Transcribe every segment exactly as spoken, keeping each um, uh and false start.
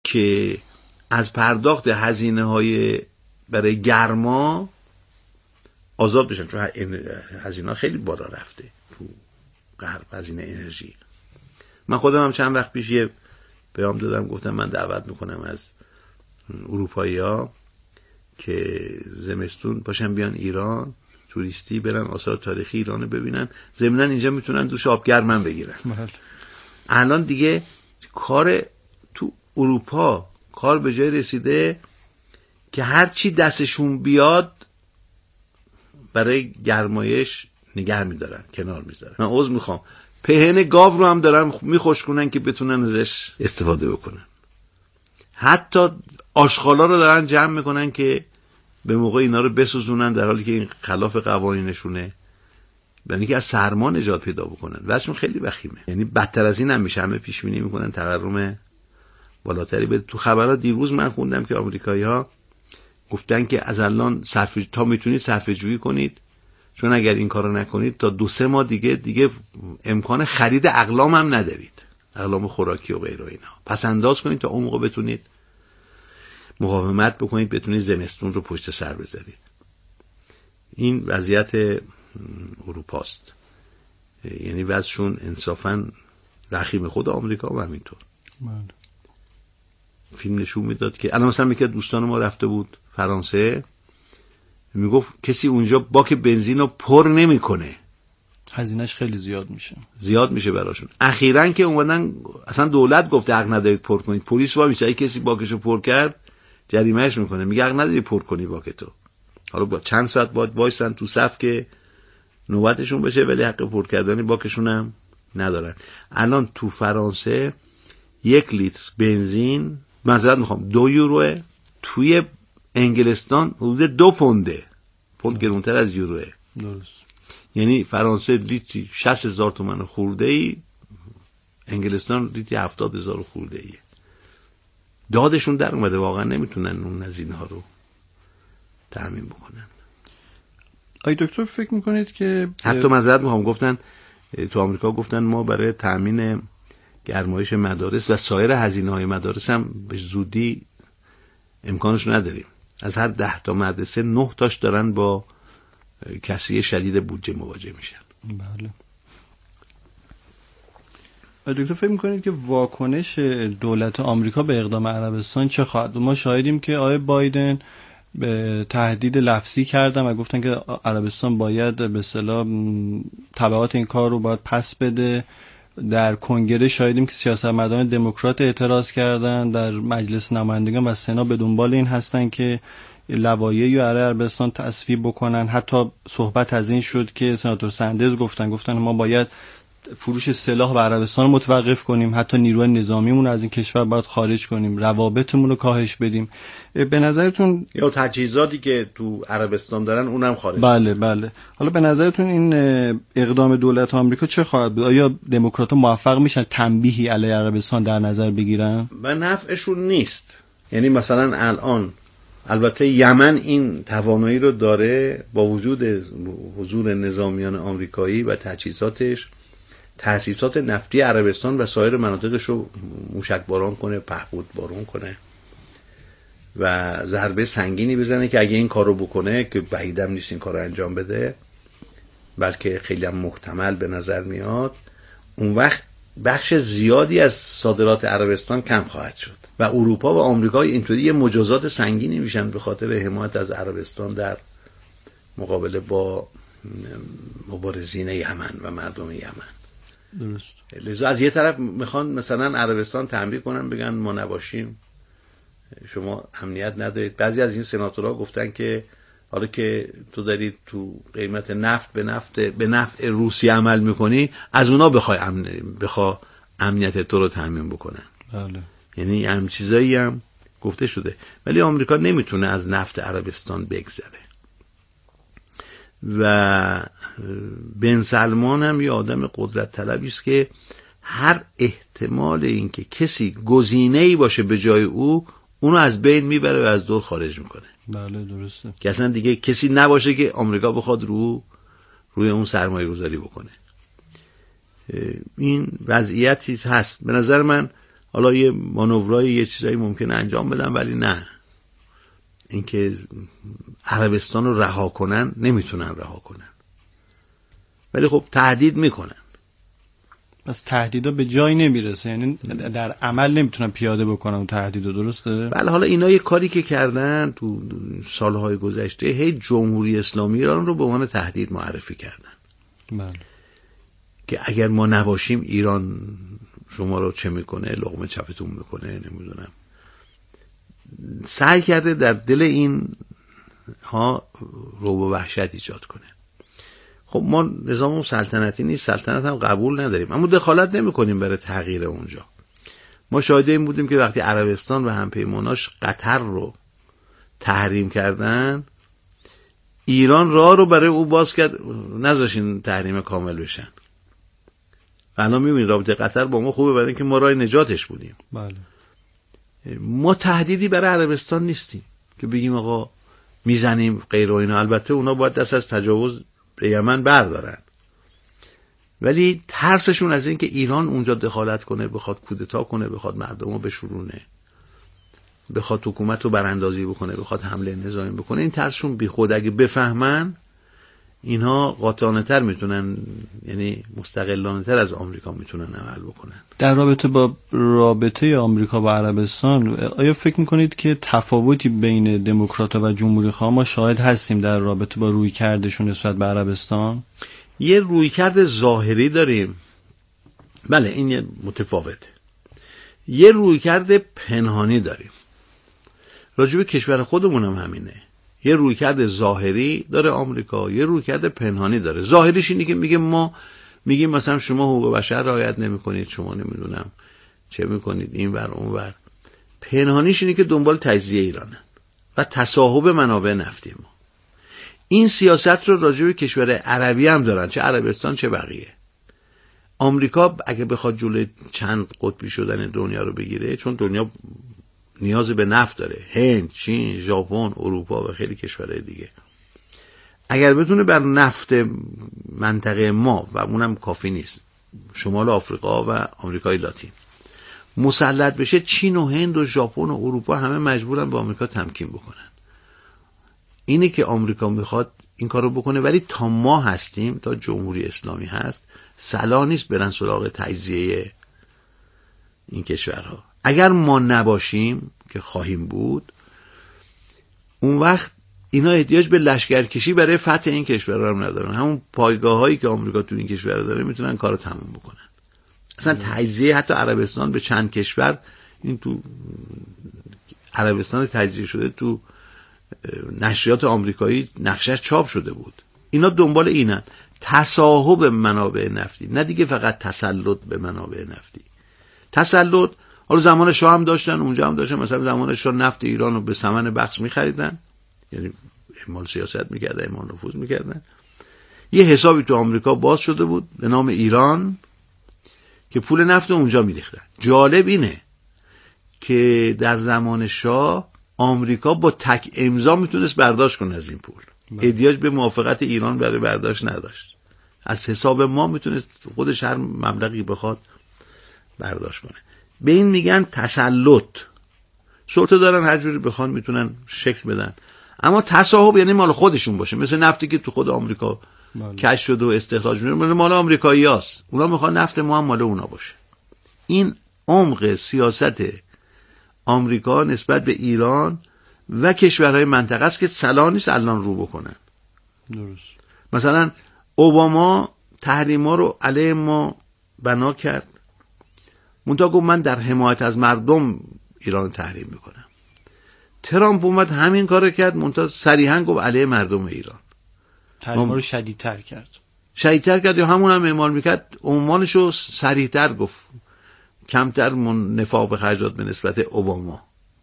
که از پرداخت هزینه های برای گرما آزاد بشن، چون هزینه خیلی بالا رفته تو غرب، هزینه انرژی. من خودم هم چند وقت پیش یه پیام دادم، گفتم من دعوت میکنم از اروپایی ها که زمستون باشن بیان ایران توریستی، برن آثار تاریخی ایران رو ببینن، ضمناً اینجا میتونن دوش آب گرم بگیرن. الان دیگه کار تو اروپا کار به جای رسیده که هر چی دستشون بیاد برای گرمایش نگه میدارن، کنار میذارن. من عذر میخوام، پهن گاو رو هم دارن میخشکونن که بتونن ازش استفاده بکنن. حتی آشغالا رو دارن جمع میکنن که به موقع اینا رو بسوزونن، در حالی که این خلاف قوانینشونه، یعنی که از سرما نجات پیدا بکنن. واسهشون خیلی وخیمه، یعنی بدتر از این هم میشه. همه پیش بینی میکنن تورم بالاتری بده. تو خبرات دیروز من خوندم که آمریکایی‌ها گفتن که از الان صرف تا میتونید صرفه جویی کنید، چون اگر این کارو نکنید تا دو سه ماه دیگه دیگه امکان خرید اقلام هم ندارید، اقلام خوراکی و غیره اینا. پس انداز کنید تا اون موقع بتونید مقاومت بکنید، بتونید زمستون رو پشت سر بذارید. این وضعیت اروپاست، یعنی وضعشون انصافاً وخیم. خود آمریکا و همینطور. فیلم نشون میداد که الان مثلا میگه دوستان ما رفته بود فرانسه، میگفت کسی اونجا باک بنزین رو پر نمیکنه، هزینه‌اش خیلی زیاد میشه زیاد میشه براشون. اخیراً که اومدن اصلا دولت گفت حق ندارید پر کنید، پلیس وا میشه اگه کسی باکشو پر کرد جریمهش میکنه، میگه حق نداری پر کنی باکتو. حالا با چند ساعت باید وایسن تو صف که نوبتشون بشه، ولی حق پر کردن باکشون هم ندارن. الان تو فرانسه یک لیتر بنزین معذرت میخوام دو یوروه، توی انگلستان حدود دو پونده، پوند گرونتر از یوروه. درست. یعنی فرانسه لیتری شصت هزار تومان خورده ای، انگلستان لیتری هفتاد هزار خورده ای. دادشون در اومده، واقعا نمیتونن اون هزینه ها رو تأمین بکنن. آی دکتر فکر میکنید که حتی معذرت میخوام، گفتن تو آمریکا گفتن ما برای تأمین گرمایش مدارس و سایر هزینه‌های مدارس هم به زودی امکانش نداریم. از هر ده تا مدرسه نه تاش دارن با کسری شدید بودجه مواجه میشن. بله. دکتر فکر میکنید که واکنش دولت آمریکا به اقدام عربستان چه خواهد بود؟ ما شاهدیم که آقای بایدن به تهدید لفظی کردن و گفتن که عربستان باید به اصطلاح تبعات این کار رو باید پس بده. در کنگره شاهدیم که سیاستمداران دموکرات اعتراض کردن، در مجلس نمایندگان و سنا به دنبال این هستن که لوایحی رو برای عربستان تصویب بکنن. حتی صحبت از این شد که سناتور سندرز گفتن گفتن ما باید فروش سلاح به عربستان متوقف کنیم، حتی نیروی نظامیمون از این کشور باید خارج کنیم، روابطمون رو کاهش بدیم. به نظرتون یا تجهیزاتی که تو عربستان دارن اونم خارج بله کنیم. بله. حالا به نظرتون این اقدام دولت آمریکا چه خواهد بود؟ آیا دموکرات‌ها موفق میشن تنبیهی علیه عربستان در نظر بگیرن؟ به نفعشون نیست. یعنی مثلا الان البته یمن این توانایی رو داره، با وجود حضور نظامیان آمریکایی و تجهیزاتش تأسیسات نفتی عربستان و سایر مناطقش رو موشک باران کنه، پهپاد باران کنه و ضربه سنگینی بزنه که اگه این کارو بکنه، که بعیدم نیست این کارو انجام بده بلکه خیلی هم محتمل به نظر میاد، اون وقت بخش زیادی از صادرات عربستان کم خواهد شد و اروپا و آمریکا اینطوری یه مجازات سنگینی میشن به خاطر حمایت از عربستان در مقابله با مبارزین یمن و مردم یمن. درست. لذا از یه طرف میخوان مثلا عربستان تنبیه کنن، بگن ما نباشیم شما امنیت ندارید. بعضی از این سناتورها گفتن که حالا که تو داری تو قیمت نفت به نفت به نفع روسیه عمل میکنی، از اونا بخوای امن بخوا امنیت تو رو تامین بکنن. بله. یعنی هم چیزایی هم گفته شده، ولی آمریکا نمیتونه از نفت عربستان بگذره. و بن سلمان هم یه آدم قدرت طلبی است که هر احتمال این که کسی گزینه‌ای باشه به جای او، اونو از بین میبره و از دور خارج میکنه. بله درسته. که اصلا دیگه کسی نباشه که آمریکا بخواد رو روی اون سرمایه گذاری بکنه. این وضعیتی هست. به نظر من حالا یه مانورای یه چیزایی ممکنه انجام بدن، ولی نه اینکه عربستان رو رها کنن نمیتونن رها کنن، ولی خب تهدید میکنن. پس تهدیدا به جایی نمیرسه، یعنی در عمل نمیتونن پیاده بکنن تهدیدو، درسته؟ بله. حالا اینا یه کاری که کردن تو سالهای گذشته، هی جمهوری اسلامی ایران رو به عنوان تهدید معرفی کردن. بله. که اگر ما نباشیم ایران شما رو چه میکنه، لقمه چپتون میکنه، نمیدونم. سعی کرده در دل این ها رعب و وحشت ایجاد کنه. خب ما نظام سلطنتی نیست، سلطنت هم قبول نداریم، اما دخالت نمی کنیم برای تغییر اونجا. ما شاهد این بودیم که وقتی عربستان و همپیماناش قطر رو تحریم کردن، ایران راه رو برای او باز کرد، نذاشین تحریم کامل بشن. الان میبینید رابطه قطر با ما خوبه، برای اینکه ما راه نجاتش بودیم. بله. ما تهدیدی برای عربستان نیستیم که بگیم آقا میزنیم غیر و اینا. البته اونا باید دست از تجاوز به یمن بردارن، ولی ترسشون از این که ایران اونجا دخالت کنه، بخواد کودتا کنه، بخواد مردم رو بشورونه، بخواد حکومت رو براندازی بکنه، بخواد حمله نظامی بکنه، این ترسشون بی خود اگه بفهمن اینها قاطعانه تر میتونن، یعنی مستقلانه تر از آمریکا میتونن عمل بکنن. در رابطه با رابطه آمریکا با عربستان، آیا فکر میکنید که تفاوتی بین دموکرات‌ها و جمهوری‌خواها ما شاهد هستیم در رابطه با رویکردشون نسبت به عربستان؟ یه رویکرد ظاهری داریم، بله این یه متفاوته. یه رویکرد پنهانی داریم. راجع به کشور خودمون هم همینه. یه رویکرد ظاهری داره آمریکا، یه رویکرد پنهانی داره. ظاهریش اینه که میگه ما میگیم مثلا شما حقوق بشر رعایت نمی‌کنید، شما نمیدونم چه می‌کنید این ور اون ور. پنهانیش اینه که دنبال تجزیه ایرانن و تصاحب منابع نفتی ما. این سیاست رو راجع به کشور عربی هم دارن، چه عربستان چه بقیه. آمریکا اگه بخواد جلوی چند قطبی شدن دنیا رو بگیره، چون دنیا نیاز به نفت داره، هند، چین، ژاپن، اروپا و خیلی کشورهای دیگه، اگر بتونه بر نفت منطقه ما و اونم کافی نیست، شمال آفریقا و آمریکای لاتین مسلط بشه، چین و هند و ژاپن و اروپا همه مجبورن به آمریکا تمکین بکنن. اینه که آمریکا میخواد این کارو بکنه، ولی تا ما هستیم، تا جمهوری اسلامی هست، صلاح نیست برن سراغ تجزیه این کشورها. اگر ما نباشیم که خواهیم بود، اون وقت اینا احتیاج به لشکرکشی برای فتح این کشورها هم ندارن. همون پایگاه هایی که آمریکا تو این کشور داره میتونن کارو تموم بکنن. اصلا تجزیه حتی عربستان به چند کشور، این تو عربستان تجزیه شده تو نشریات آمریکایی نقشش چاپ شده بود. اینا دنبال اینن، تصاحب منابع نفتی، نه دیگه فقط تسلط به منابع نفتی. تسلط حالا زمان شاه هم داشتن، اونجا هم داشتن، مثلا زمان شاه نفت ایران رو به ثمن بخس می‌خریدن، یعنی اعمال سیاست می‌کردن، اعمال نفوذ می‌کردن. یه حسابی تو آمریکا باز شده بود به نام ایران که پول نفت اونجا می‌ریختن. جالب اینه که در زمان شاه آمریکا با تک امضا میتونست برداشت کنه از این پول، احتیاج به موافقت ایران برای برداشت نداشت. از حساب ما میتونست خودش هر مبلغی بخواد برداشت کنه. به این میگن تسلط. سلطه دارن، هر جوری بخوان میتونن شکل بدن، اما تصاحب یعنی مال خودشون باشه. مثل نفتی که تو خود آمریکا کشف شده و استخراج میشه، مال آمریکاییاست، اونا میخوان نفت ما هم مال اونا باشه. این عمق سیاست آمریکا نسبت به ایران و کشورهای منطقه است که صلاح نیست الان رو بکنن. درست. مثلا اوباما تحریما رو علیه ما بنا کرد، منتها گفت من در حمایت از مردم ایران تحریم میکنم. ترامپ اومد همین کارو کرد، منتها صریحا گفت علیه مردم ایران. تحریما رو شدیدتر کرد. شدیدتر کرد، یا همون هم اعمال میکرد، عنوانشو صریحتر گفت، کمتر من نفاق به خرجات به نسبت اوباما.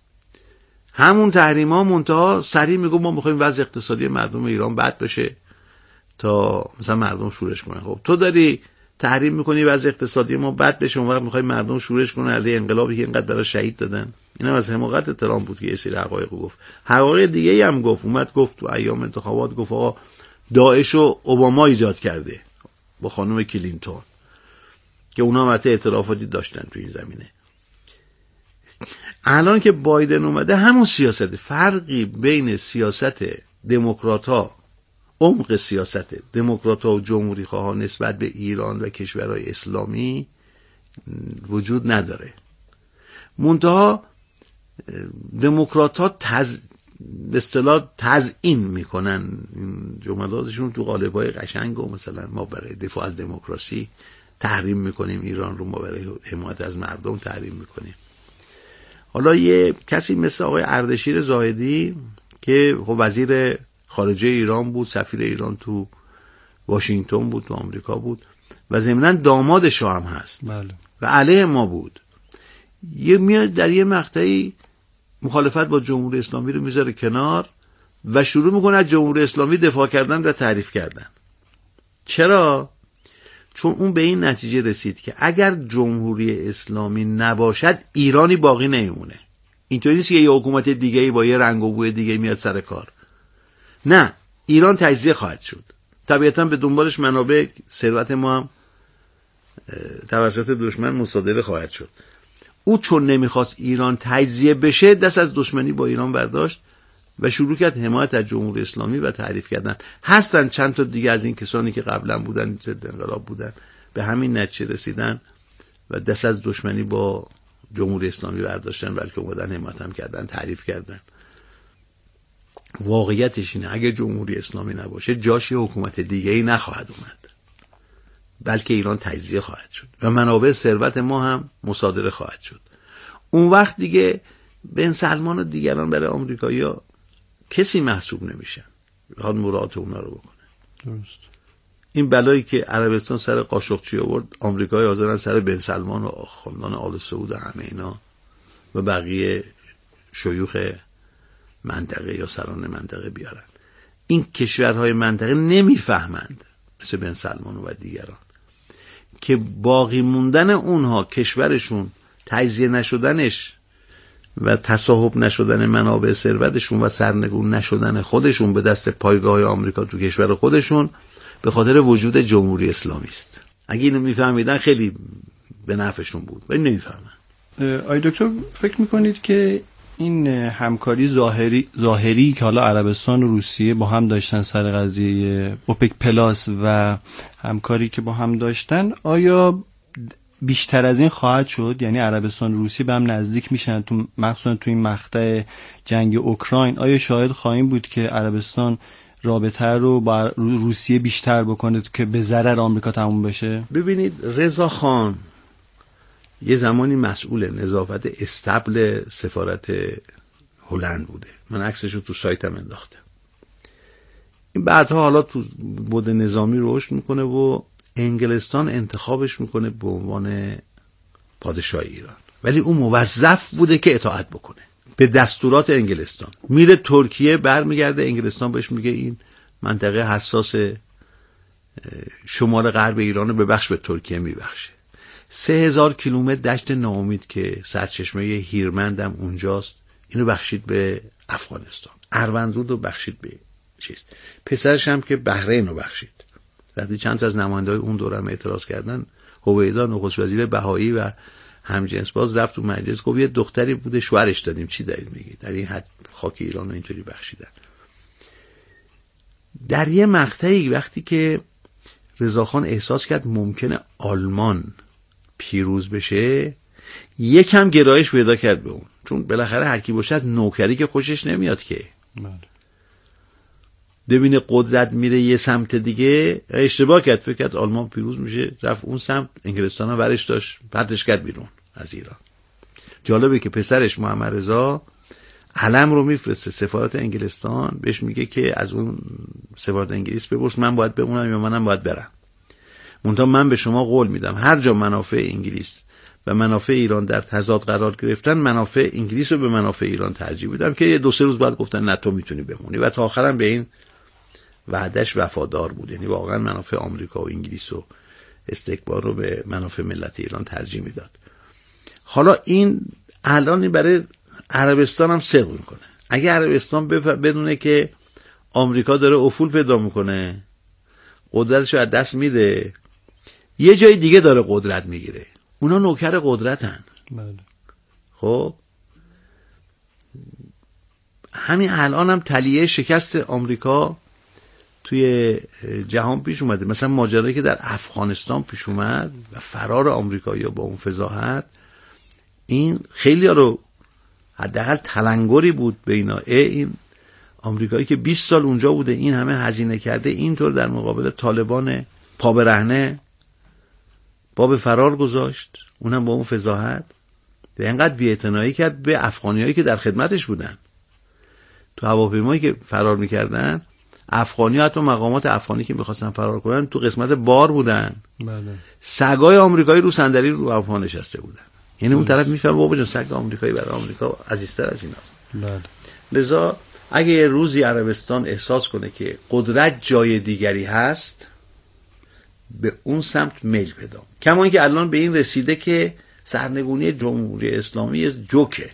همون تحریما منتها صریح میگه ما میخوایم وضع اقتصادی مردم ایران بد بشه تا مثلا مردم شورش کنن. خب تو داری تحریم میکنی وضع اقتصادی ما بد بشه، اون وقت میخوای مردم شورش کنن علیه انقلابی که اینقدر برای شهید دادن. اینم از حماقت ترامپ بود که یه سری حقایق گفت. حقایق دیگه هم گفت، اومد گفت تو ایام انتخابات، گفت آقا داعش رو اوباما ایجاد کرده با خانم کلینتون، که اونا هم اعترافاتی داشتن تو این زمینه. الان که بایدن اومده همون سیاست، فرقی بین سیاست دموکرات‌ها، عمق سیاست دموکرات‌ها و جمهوری خواهان نسبت به ایران و کشورهای اسلامی وجود نداره. منتها دموکرات‌ها تز... به اصطلاح تزیین میکنن جملاتشون تو قالب‌های قشنگ و مثلا ما برای دفاع از دموکراسی تحریم میکنیم ایران رو، ما برای حمایت از مردم تحریم میکنیم. حالا یه کسی مثل آقای اردشیر زاهدی که خب وزیر خارجه ایران بود، سفیر ایران تو واشنگتن بود، تو آمریکا بود و ضمناً داماد شاه هم هست بله. و علیه ما بود، یه میاد در یه مقطعی مخالفت با جمهوری اسلامی رو میذاره کنار و شروع میکنه از جمهوری اسلامی دفاع کردن و تعریف کردن. چرا؟ چون اون به این نتیجه رسید که اگر جمهوری اسلامی نباشد ایرانی باقی نمیمونه. اینطوری نیست که یه حکومت دیگه‌ای با یه رنگ و بوی دیگه میاد سر کار. نه، ایران تجزیه خواهد شد. طبیعتا به دنبالش منابع ثروت ما هم توسط دشمن مصادره خواهد شد. او چون نمیخواست ایران تجزیه بشه دست از دشمنی با ایران برداشت و شروع کرد حمایت از جمهوری اسلامی و تعریف کردن. هستن چند تا دیگه از این کسانی که قبلا بودن ضد انقلاب بودن به همین نتیجه رسیدن و دست از دشمنی با جمهوری اسلامی برداشتن، بلکه اومدن حمایت هم کردن، تعریف کردن. واقعیتش اینه اگه جمهوری اسلامی نباشه جاش حکومت دیگه‌ای نخواهد اومد، بلکه ایران تجزیه خواهد شد و منابع ثروت ما هم مصادره خواهد شد. اون وقت دیگه بن سلمان و دیگران برای آمریکایی‌ها کسی محسوب نمیشن، میخواد مراد اونا رو بکنه. درست. این بلایی که عربستان سر قاشقچی آورد، آمریکایی حاضرن سر بن سلمان و خاندان آل سعود و همه اینا و بقیه شیوخ منطقه یا سران منطقه بیارن. این کشورهای منطقه نمیفهمند مثل بن سلمان و دیگران که باقی موندن اونها، کشورشون تجزیه نشدنش و تصاحب نشدن منابع ثروتشون و سرنگون نشدن خودشون به دست پایگاه آمریکا تو کشور خودشون به خاطر وجود جمهوری اسلامی است. اگه اینو میفهمیدن خیلی به نفعشون بود، ولی نمیفهمن. آی دکتر فکر میکنید که این همکاری ظاهری ظاهری که حالا عربستان و روسیه با هم داشتن سر قضیه اوپک پلاس و همکاری که با هم داشتن، آیا بیشتر از این خواهد شد؟ یعنی عربستان و روسیه به هم نزدیک میشن تو مخصوصا تو این مقطع جنگ اوکراین؟ آیا شاهد خواهیم بود که عربستان رابطه رو با روسیه بیشتر بکنه که به ضرر آمریکا تموم بشه؟ ببینید، رضا خان یه زمانی مسئول نظافت استبل سفارت هلند بوده، من عکسشو تو سایتم انداختم. این بعدها حالا تو بود نظامی رشد میکنه و انگلستان انتخابش میکنه به عنوان پادشاه ایران، ولی اون موظف بوده که اطاعت بکنه به دستورات انگلستان. میره ترکیه، برمیگرده انگلستان بهش میگه این منطقه حساس شمال غرب ایران رو ببخش، به ترکیه میبخشه. سه هزار کیلومتر دشت ناامید که سرچشمه هیرمندم اونجاست، اینو بخشید به افغانستان. اروندرود رو بخشید به چیز، پسرش هم که بحرین رو بخشید. وقتی چند تا از نماینده‌های اون دوره هم اعتراض کردن، هویدا نخست وزیر بهایی و همجنس باز رفت تو مجلس گفت یه دختری بوده شوهرش دادیم، چی دارید میگید؟ در این حد خاک ایران رو اینطوری بخشیدن. در یه مقطعی وقتی که رضاخان احساس کرد ممکنه آلمان پیروز بشه، یکم گرایش پیدا کرد به اون، چون بالاخره هر کی باشد نوکری که خوشش نمیاد که ببینه قدرت میره یه سمت دیگه. اشتباه کرد، فکر کرد آلمان پیروز میشه، رفت اون سمت، انگلستان هم ورش داشت، پرتش کرد بیرون از ایران. جالبه که پسرش محمد رضا علم رو میفرسته سفارت انگلستان، بهش میگه که از اون سفارت انگلیس بپرس من باید بمونم یا منم باید برم. منتها من به شما قول میدم هر جا منافع انگلیس و منافع ایران در تضاد قرار گرفتن، منافع انگلیس رو به منافع ایران ترجیح میدم. که دو سه روز بعد گفتن نه تو میتونی بمونی و تا آخرم به این وعدش وفادار بود. یعنی واقعا منافع آمریکا و انگلیس و استکبار رو به منافع ملت ایران ترجیح میداد. حالا این الان برای عربستان هم صدق میکنه. اگه عربستان بدونه که آمریکا داره افول پیدا میکنه، قدرتشو از دست میده، یه جای دیگه داره قدرت میگیره، اونا نوکر قدرتن. بله. خب همین الان هم تلیه شکست آمریکا توی جهان پیش اومده. مثلا ماجرایی که در افغانستان پیش اومد و فرار آمریکایی‌ها با اون فضاحت، این خیلی ها رو حداقل تلنگری بود به اینا. این آمریکایی که بیست سال اونجا بوده، این همه هزینه کرده، اینطور در مقابل طالبان پا برهنه پا به فرار گذاشت، اونم با اون فضاحت، به اینقدر بی‌اعتنایی کرد به افغانیایی که در خدمتش بودن. تو هواپیمایی که فرار میکردن، افغانی ها، حتی مقامات افغانی که میخواستن فرار کنن تو قسمت بار بودن. بله. سگای آمریکایی رو صندلی رو هواپیما نشسته بودن. یعنی اون طرف میفهمه بابا جان سگ آمریکایی برای آمریکا عزیزتر از ایناست. بله. لذا اگه یه روزی عربستان احساس کنه که قدرت جای دیگری هست، به اون سمت میل پیدا. کما اینکه الان به این رسیده که سرنگونی جمهوری اسلامی جوکه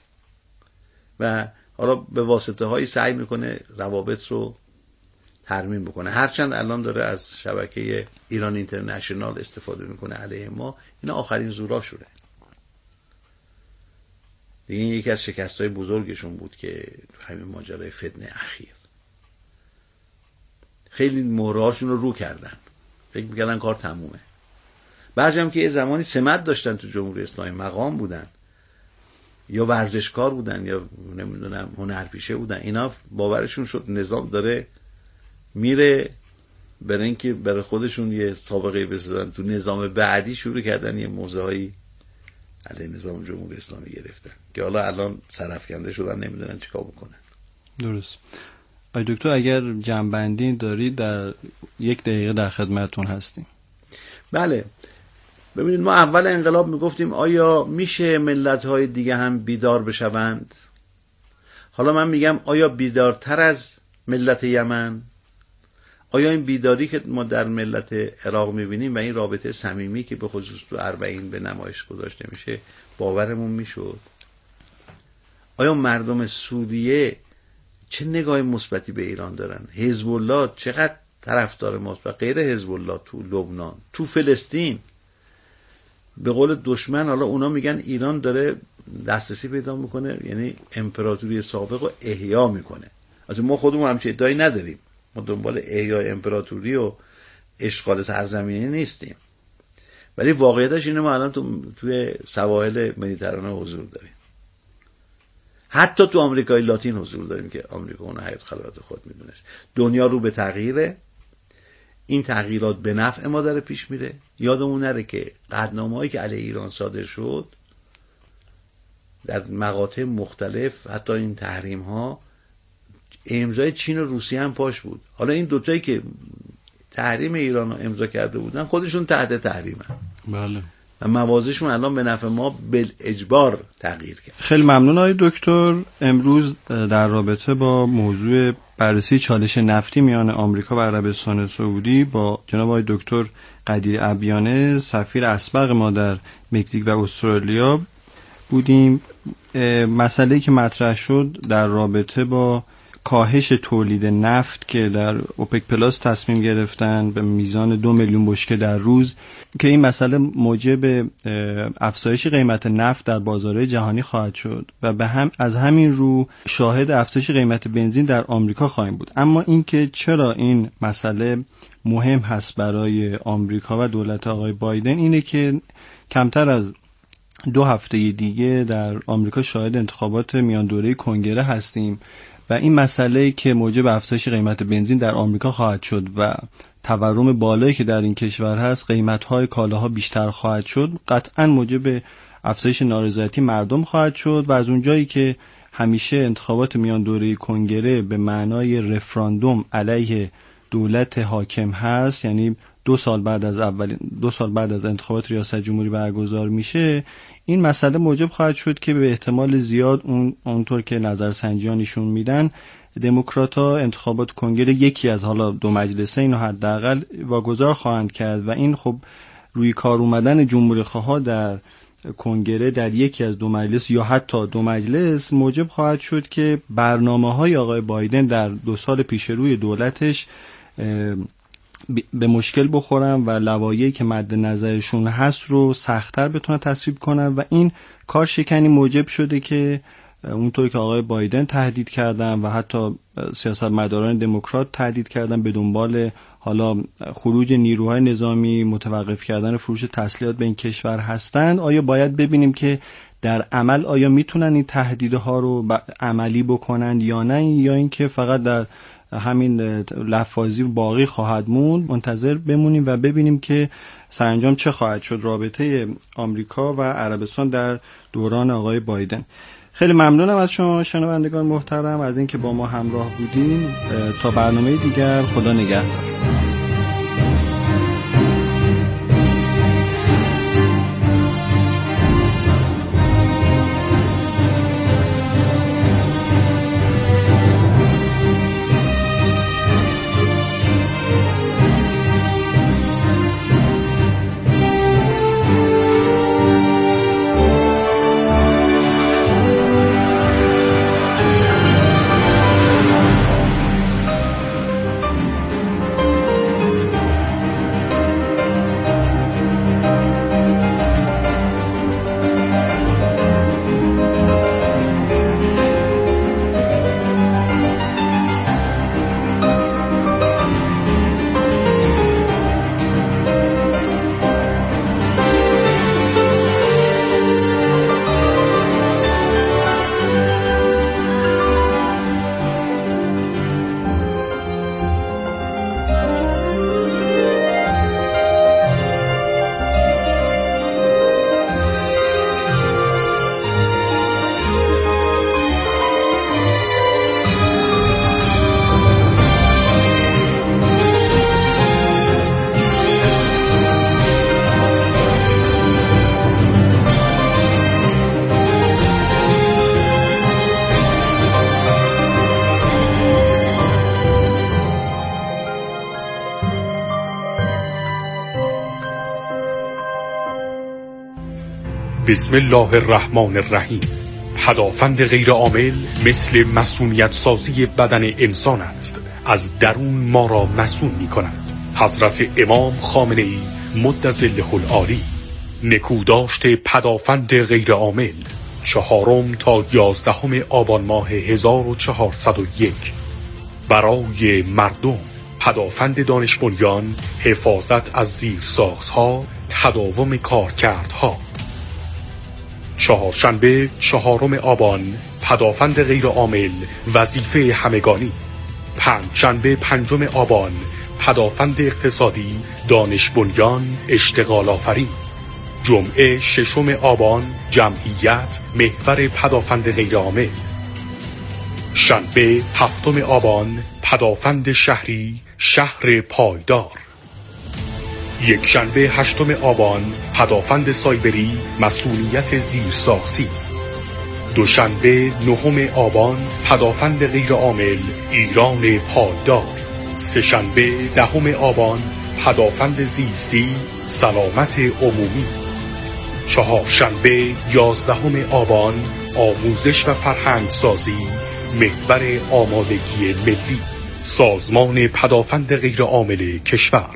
و حالا به واسطه هایی سعی میکنه روابط رو ترمیم بکنه. هرچند الان داره از شبکه ایران اینترنشنال استفاده میکنه علیه ما، اینا آخرین زوراشونه دیگه. این یکی از شکست‌های بزرگشون بود که همین ماجرای فتنه اخیر خیلی مهرهاشون رو رو کردن، فکر میکردن کار تمومه. بعضی هم که یه زمانی سمت داشتن تو جمهوری اسلامی، مقام بودن یا ورزشکار بودن یا نمیدونم هنرپیشه بودن، اینا باورشون شد نظام داره میره، برای اینکه برای خودشون یه سابقه بسازن تو نظام بعدی شروع کردن یه موضوعی علیه نظام جمهوری اسلامی گرفتن که حالا الان سرافکنده شدن، نمیدونن چیکار بکنن. درست. آی دکتر اگر جنبندی دارید در یک دقیقه در خدمتتون هستیم. بله، ببینید ما اول انقلاب میگفتیم آیا میشه ملت‌های دیگه هم بیدار بشوند؟ حالا من میگم آیا بیدارتر از ملت یمن؟ آیا این بیداری که ما در ملت عراق میبینیم و این رابطه صمیمی که به خصوص تو اربعین به نمایش گذاشته میشه باورمون میشد؟ آیا مردم سوریه چه نگاه مثبتی به ایران دارن؟ حزب الله چقدر طرفدار ماست و غیر حزب الله تو لبنان، تو فلسطین؟ به قول دشمن حالا اونا میگن ایران داره دسترسی پیدا میکنه، یعنی امپراتوری سابق رو احیا میکنه. البته ما خودمون همچین ادعایی نداریم، ما دنبال احیای امپراتوری و اشغال سرزمینی نیستیم، ولی واقعیتش اینه ما الان تو توی سواحل مدیترانه حضور داریم، حتی تو آمریکای لاتین حضور داریم که آمریکا اون حیات خلوت خود میدونست. دنیا رو به تغییره، این تغییرات به نفع ما داره پیش میره. یادمون نره که قطعنامه‌هایی که علیه ایران صادر شد در مقاطع مختلف، حتی این تحریم ها امضای چین و روسیه هم پاش بود. حالا این دوتایی که تحریم ایران رو امضا کرده بودن خودشون تحت تحریم هم. بله. و موازشون الان به نفع ما بالاجبار تغییر کرد. خیلی ممنون آقای دکتر. امروز در رابطه با موضوع بررسی چالش نفتی میان آمریکا و عربستان سعودی با جناب آقای دکتر قدیر ابیانه، سفیر اسبق ما در مکزیک و استرالیا بودیم. مسئله‌ای که مطرح شد در رابطه با کاهش تولید نفت که در اوپک پلاس تصمیم گرفتن به میزان دو میلیون بشکه در روز، که این مسئله موجب افزایش قیمت نفت در بازارهای جهانی خواهد شد و به هم از همین رو شاهد افزایش قیمت بنزین در آمریکا خواهیم بود. اما اینکه چرا این مسئله مهم هست برای آمریکا و دولت آقای بایدن اینه که کمتر از دو هفته دیگه در آمریکا شاهد انتخابات میان دوره کنگره هستیم و این مسئله که موجب افزایش قیمت بنزین در آمریکا خواهد شد و تورم بالایی که در این کشور هست، قیمت‌های کالاها بیشتر خواهد شد، قطعاً موجب افزایش نارضایتی مردم خواهد شد و از اونجایی که همیشه انتخابات میان دوره کنگره به معنای رفراندوم علیه دولت حاکم هست، یعنی دو سال بعد از اولین دو سال بعد از انتخابات ریاست جمهوری برگزار میشه، این مسئله موجب خواهد شد که به احتمال زیاد اون اونطور که نظرسنجی‌ها نشون میدن دموکرات‌ها انتخابات کنگره یکی از حالا دو مجلسه اینو حداقل واگذار خواهند کرد و این خب روی کار اومدن جمهوری‌خواها در کنگره در یکی از دو مجلس یا حتی دو مجلس موجب خواهد شد که برنامه‌های آقای بایدن در دو سال پیش روی دولتش به مشکل بخورن و لوایحی که مد نظرشون هست رو سخت‌تر بتونن تصویب کنن و این کار شکنی موجب شده که اونطور که آقای بایدن تهدید کردن و حتی سیاستمداران دموکرات تهدید کردن به دنبال حالا خروج نیروهای نظامی، متوقف کردن فروش تسلیحات به این کشور هستند، آیا باید ببینیم که در عمل آیا میتونن این تهدیدها رو عملی بکنن یا نه، یا اینکه فقط در همین لفاظی باقی خواهد موند؟ منتظر بمونیم و ببینیم که سرانجام چه خواهد شد رابطه آمریکا و عربستان در دوران آقای بایدن. خیلی ممنونم از شما شنوندگان محترم از اینکه با ما همراه بودین. تا برنامه دیگر، خدا نگهدار. بسم الله الرحمن الرحیم. پدافند غیر عامل مثل مسئولیت سازی بدن انسان است، از درون ما را مسئول می کند. حضرت امام خامنه ای مدظله العالی. نکوداشت پدافند غیر عامل، چهارم تا یازدهم آبان ماه هزار و چهارصد و یک. برای مردم، پدافند دانش بنیان، حفاظت از زیرساخت‌ها، تداوم کارکردها. چهارشنبه چهارم آبان، پدافند غیر عامل، وظیفه همگانی. پنجشنبه پنجم آبان، پدافند اقتصادی، دانش بنیان، اشتغال آفرین. جمعه ششم آبان، جمعیت، محور پدافند غیر عامل. شنبه هفتم آبان، پدافند شهری، شهر پایدار. یک شنبه هشتم آبان، پدافند سایبری، مسئولیت زیرساختی. دوشنبه نهم آبان، پدافند غیر عامل، ایران پایدار. سه شنبه دهم آبان، پدافند زیستی، سلامت عمومی. چهارشنبه یازدهم آبان، آموزش و فرهنگ سازی، محور آمادگی ملی، سازمان پدافند غیر عامل کشور.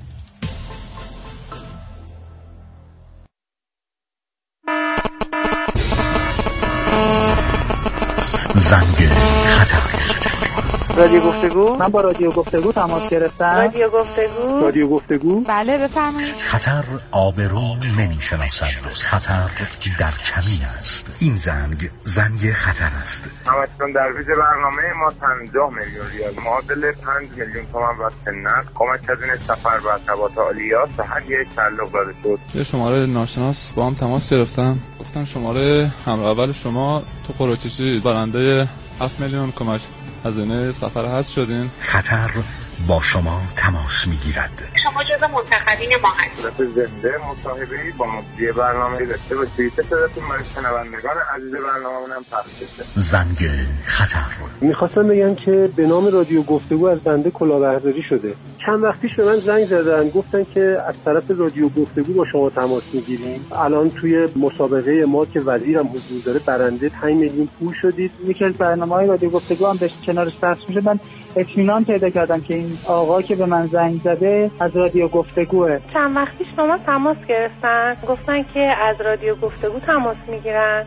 زنگ خطر. رادیو گفتگو. من با رادیو گفتگو تماس گرفتم. رادیو گفتگو. رادیو گفتگو. بله بفرمایید. خطر آبرو نمی‌شناسد. خطر در کمین است. این زنگ زنگ خطر است. همچون در ویژه برنامه ما پنجاه میلیون ریال معادل پنج میلیون تومان و سنت کمک از این سفر و ارتباط عالیات به هر یک تعلق داده شد. یه شماره ناشناس با هم تماس گرفتم، گفتن شماره همراه اول شما تو قرعه‌کشی برنده هفت میلیون کمک هزینه سفر هست شدین. خطر با شما تماس میگیرد. شما جزو منتخبین ما هستید. زنده مصاحبه‌ای با مدیر برنامه داشته باشید. صداتون برای شنوندگان عزیز برنامه‌مون هم پخش بشه. زنگ خطر. می‌خواستم بگم که به نام رادیو گفتگو از بنده کلاهبرداری شده. چند وقت پیش به من زنگ زدن، گفتن که از طرف رادیو گفتگو با شما تماس میگیریم. الان توی مسابقه ما که وزیرم حضور داره برنده پنج میلیون پول شدید. یکی از برنامه‌های رادیو گفتگو هم به کنارش پخش میشه. من اطمینان پیدا کردم که این آقا که به من زنگ زده از رادیو گفتگوه. چند وقتی شما تماس گرفتن، گفتن که از رادیو گفتگو تماس میگیرن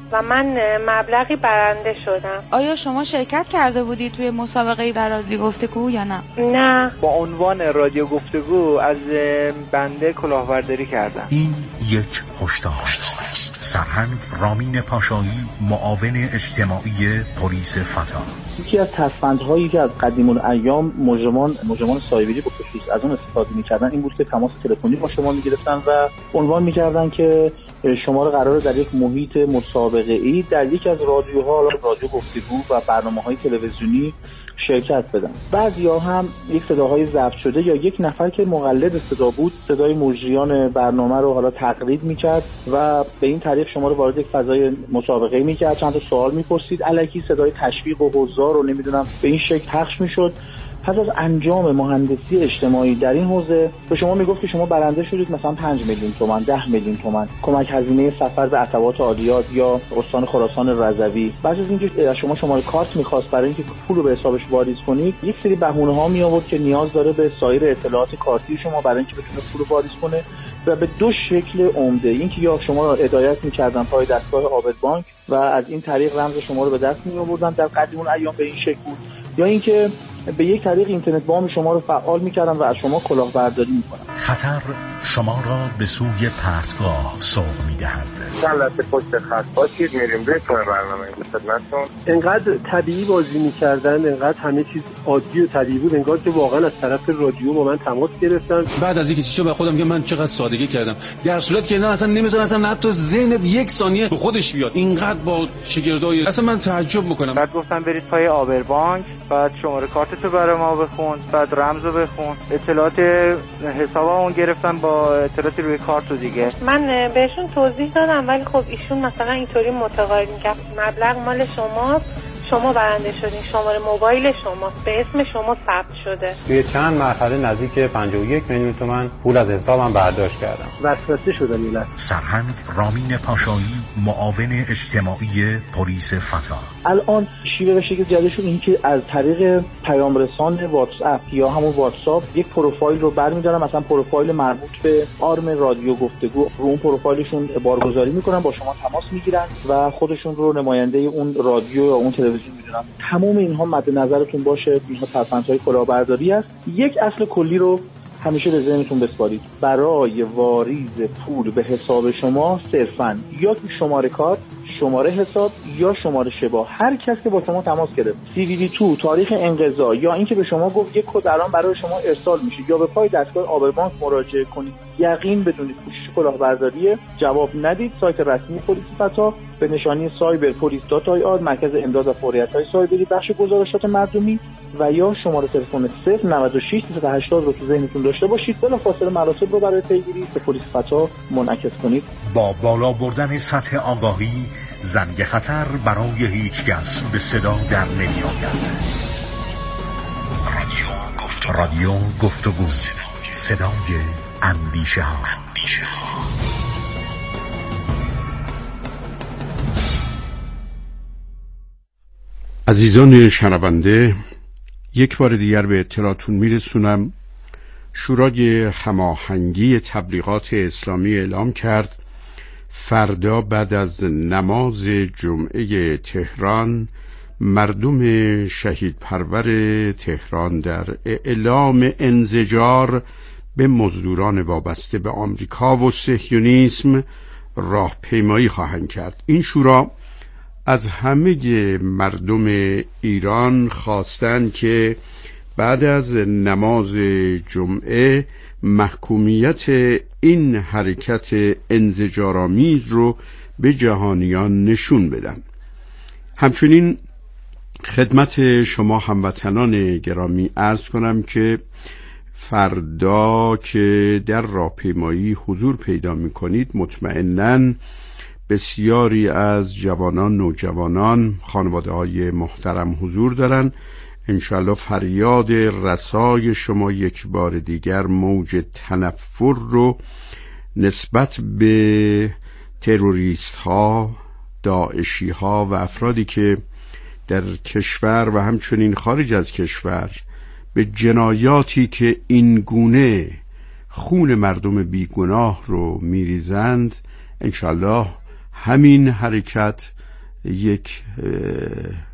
و من مبلغی برنده شدم. آیا شما شرکت کرده بودی توی مسابقه در رادیو گفتگو یا نه؟ نه. با عنوان رادیو گفتگو از بنده کلاهبرداری کردم. این یک هشدار است. سرهنگ رامین پاشایی، معاون اجتماعی پلیس فتا. یکی از ترفندهایی که از قدیم الایام مجرمان مجرمان سایبری به خصوص از اون استفاده می‌کردن این بود که تماس تلفنی با شما می‌گرفتن و عنوان می‌کردن که شما رو قراره در یک محیط مسابقه‌ای در یک از رادیوها، رادیو گفتگو و برنامه‌های تلویزیونی شرکت بدن. بعضیا هم یک صداهای ضبط شده یا یک نفر که مقلد صدا بود صدای مجریان برنامه رو حالا تقلید میکرد و به این طریق شما رو وارد یک فضای مسابقه میکرد، چند تا سوال میپرسید، الکی صدای تشویق و حضار رو نمیدونم به این شکل پخش میشد. پس از انجام مهندسی اجتماعی در این حوزه به شما میگفت که شما برنده شدید مثلا پنج میلیون تومان، ده میلیون تومان کمک هزینه سفر به عتبات عالیات یا استان خراسان رضوی. بعد از اینکه از شما شماره کارت میخواست برای اینکه پول رو به حسابش واریز کنید، یک سری بهونه ها می آورد که نیاز داره به سایر اطلاعات کارتی شما برای اینکه بتونه پول رو واریز کنه و به دو شکل عمده. اینکه یا شما رو هدایت می‌کردن پای دستگاه عابد بانک و از این طریق رمز شما رو به دست می‌آوردن، در قدیم اون ایام به این شکل بود، یا اینکه به یک طریق اینترنت وام شما رو فعال می‌کردن و از شما کلاهبرداری می‌کنن. خطر شما را به سوی پرتگاه سوق می‌دهد. چند لحظه پشت خط باشید، میریم روی برنامه خدمتتون. انقدر طبیعی بازی می‌کردن، انقدر همه چیز عادی و طبیعی بود، انگار که واقعا از طرف رادیو با من تماس گرفتن. بعد از اینکه چی شد به خودم میگم من چقدر سادگی کردم، در صورتی که نه اصلا نمی‌ذارن اصلا حتی ذهنت یک ثانیه به خودش بیاد. اینقدر با شگردای اصلا من تعجب می‌کنم. بعد گفتم برید پای آبر بانک، بعد شماره کارتتو برای ما بخون، بعد رمزو بخون، اطلاعات حسابمون گرفتن با اطلاعات روی کارت و دیگه. من بهشون توضیح دادم ولی خب ایشون مثلا اینطوری متقاعد می‌کرد مبلغ مال شماست، شما برنده شدین، شماره موبایل شما به اسم شما ثبت شده. توی چند مرحله نزدیک پنجاه و یک میلیون تومان پول از حسابم برداشت کردم. وسوسه شدم یه لحظه. سرهنگ رامین پاشایی، معاون اجتماعی پلیس فتا. الان شیوه و شکل جدیدشون این که از طریق پیام رسان واتس اپ یا همون واتساپ یک پروفایل رو برمی‌دارن، مثلا پروفایل مربوط به آرم رادیو گفتگو، رو اون پروفایلشون بارگذاری می‌کنن، با شما تماس می‌گیرن و خودشون رو نماینده اون رادیو یا اون تلویزیون می‌دونن. تمام اینها مد نظرتون باشه، اینها ترفندهای کلاهبرداری است. یک اصل کلی رو همیشه به ذهنتون بسپارید. برای واریز پول به حساب شما صرفاً یا شماره کارت، شماره حساب یا شماره شبا، هر کس که با شما تماس گرفت، سی وی دی دو، تاریخ انقضا یا اینکه به شما گفت یک کد الان برای شما ارسال میشه یا به پای دستگاه آبر بانک مراجعه کنید، یقین بدونید پوشش کلاهبرداری، جواب ندید. سایت رسمی پلیس فتا به نشانی سایبر پلیس دات آی آر، مرکز امداد و فوریت‌های سایبری، بخش گزارشات مردمی، و یا شماره تلفن صفر نود و شش صد و هشتاد رو تو ذهنتون داشته باشید. بلافاصله مراتب رو برای پیگیری به پلیس فتا منعکس کنید. با بالا بردن سطح آگاهی، زنگ خطر برای هیچ کس به صدا در نمی آید. رادیو گفتگو، صدای اندیشه ها. عزیزان شنونده، یک بار دیگر به اطلاعتون میرسونم شورای هماهنگی تبلیغات اسلامی اعلام کرد فردا بعد از نماز جمعه تهران مردم شهید پرور تهران در اعلام انزجار به مزدوران وابسته به آمریکا و صهیونیسم راهپیمایی خواهند کرد. این شورا از همه مردم ایران خواستند که بعد از نماز جمعه محکومیت این حرکت انزجارآمیز رو به جهانیان نشون بدن. همچنین خدمت شما هموطنان گرامی عرض کنم که فردا که در راهپیمایی حضور پیدا می‌کنید مطمئناً بسیاری از جوانان، نوجوانان، خانواده‌های محترم حضور دارن. انشالله فریاد رسای شما یک بار دیگر موج تنفر رو نسبت به تروریست ها، داعشی ها و افرادی که در کشور و همچنین خارج از کشور به جنایاتی که این گونه خون مردم بیگناه رو میریزند، انشالله همین حرکت یک